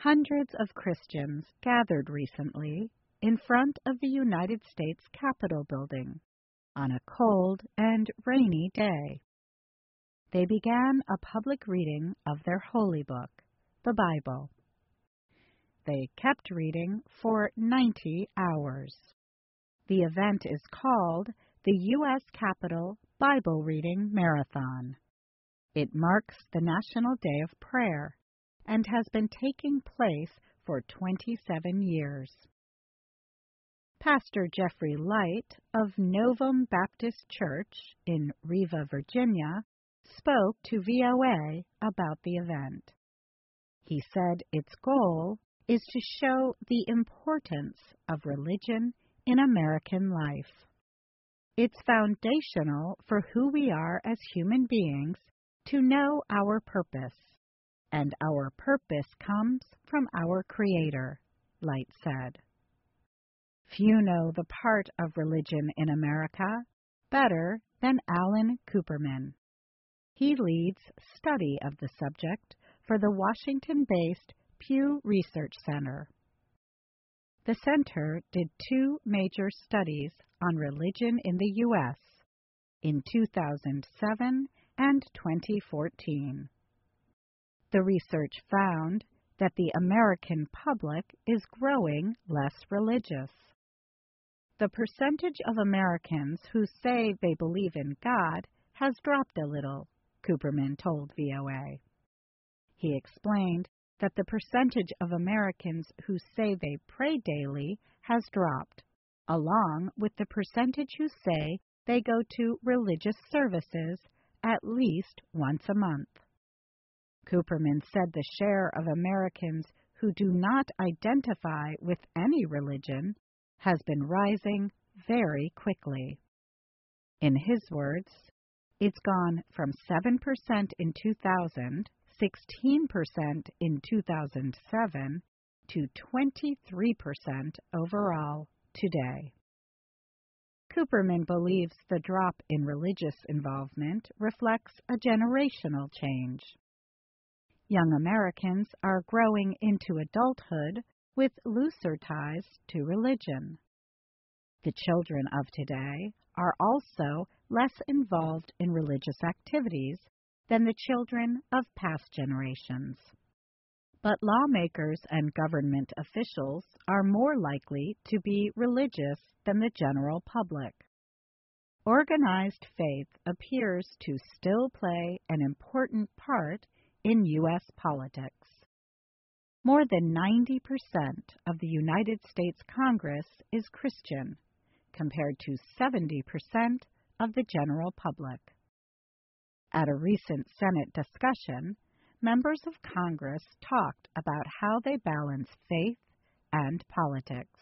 Hundreds of Christians gathered recently in front of the United States Capitol building on a cold and rainy day. They began a public reading of their holy book, the Bible. They kept reading for 90 hours. The event is called the U.S. Capitol Bible Reading Marathon. It marks the National Day of Prayer and has been taking place for 27 years. Pastor Jeffrey Light of Novum Baptist Church in Riva, Virginia, spoke to VOA about the event. He said its goal is to show the importance of religion in American life. It's foundational for who we are as human beings to know our purpose, and our purpose comes from our Creator, Light said. Few know the part of religion in America better than Alan Cooperman. He leads study of the subject for the Washington-based Pew Research Center. The center did 2 major studies on religion in the U.S. in 2007 and 2014. The research found that the American public is growing less religious. The percentage of Americans who say they believe in God has dropped a little, Cooperman told VOA. He explained that the percentage of Americans who say they pray daily has dropped, along with the percentage who say they go to religious services at least once a month. Cooperman said the share of Americans who do not identify with any religion has been rising very quickly. In his words, it's gone from 7% in 2000, 16% in 2007, to 23% overall today. Cooperman believes the drop in religious involvement reflects a generational change. Young Americans are growing into adulthood with looser ties to religion. The children of today are also less involved in religious activities than the children of past generations. But lawmakers and government officials are more likely to be religious than the general public. Organized faith appears to still play an important part in U.S. politics. More than 90% of the United States Congress is Christian, compared to 70% of the general public. At a recent Senate discussion, members of Congress talked about how they balance faith and politics.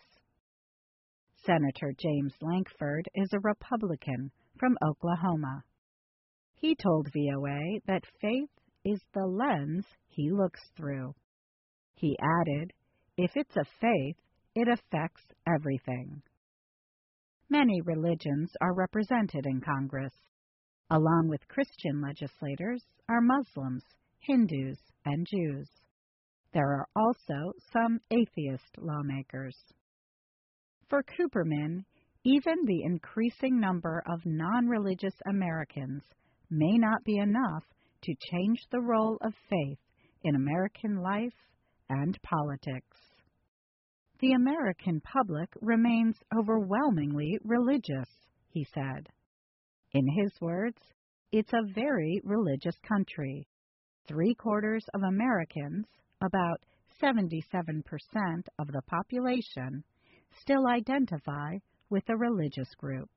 Senator James Lankford is a Republican from Oklahoma. He told VOA that faith is the lens he looks through. He added, if it's a faith, it affects everything. Many religions are represented in Congress. Along with Christian legislators are Muslims, Hindus, and Jews. There are also some atheist lawmakers. For Cooperman, even the increasing number of non-religious Americans may not be enough to change the role of faith in American life and politics. The American public remains overwhelmingly religious, he said. In his words, it's a very religious country. 3/4 of Americans, about 77% of the population, still identify with a religious group.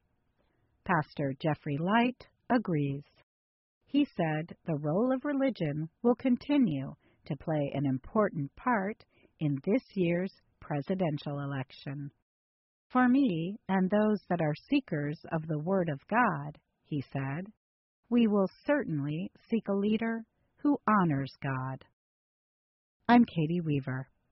Pastor Jeffrey Light agrees. He said the role of religion will continue to play an important part in this year's presidential election. For me and those that are seekers of the Word of God, he said, we will certainly seek a leader who honors God. I'm Katie Weaver.